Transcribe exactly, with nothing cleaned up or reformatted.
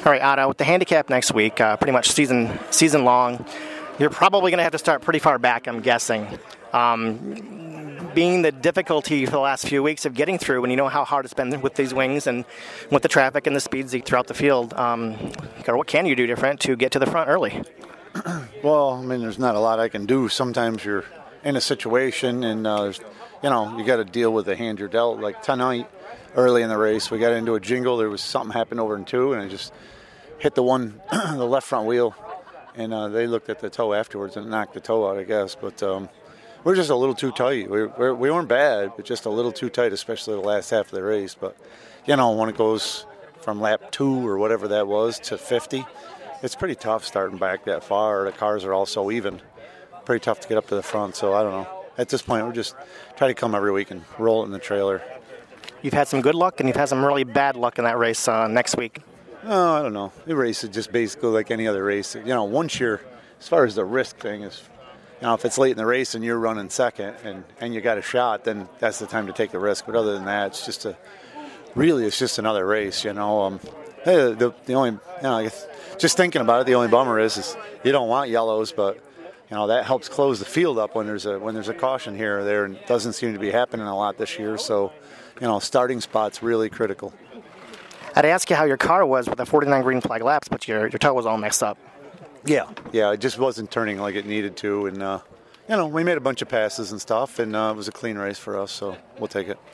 All right, Otto, with the handicap next week, uh, pretty much season season long, you're probably going to have to start pretty far back, I'm guessing. Um, being the difficulty for the last few weeks of getting through, and you know how hard it's been with these wings and with the traffic and the speeds throughout the field, um, what can you do different to get to the front early? Well, I mean, there's not a lot I can do. Sometimes you're in a situation and, uh, there's, you know, you got to deal with the hand you're dealt. Like tonight, early in the race, we got into a jingle. There was something happened over in two, and I just hit the one, the left front wheel, and uh, they looked at the toe afterwards and knocked the toe out, I guess. But um, we're just a little too tight. We we're, we weren't bad, but just a little too tight, especially the last half of the race. But, you know, when it goes from lap two or whatever that was to fifty, it's pretty tough starting back that far. The cars are all so even. Pretty tough to get up to the front, so I don't know. At this point, we're just trying to come every week and roll it in the trailer. You've had some good luck, and you've had some really bad luck in that race uh, next week. Oh, I don't know. The race is just basically like any other race. You know, once you're, as far as the risk thing is, you know, if it's late in the race and you're running second and, and you got a shot, then that's the time to take the risk. But other than that, it's just a, really, it's just another race, you know. Um, the, the, the only, you know, I guess, just thinking about it, the only bummer is, is you don't want yellows, but, you know, that helps close the field up when there's a when there's a caution here or there, and it doesn't seem to be happening a lot this year. So, you know, starting spot's really critical. I'd ask you how your car was with the forty-nine green flag laps, but your your toe was all messed up. Yeah, yeah, it just wasn't turning like it needed to, and uh, you know, we made a bunch of passes and stuff, and uh, it was a clean race for us, so we'll take it.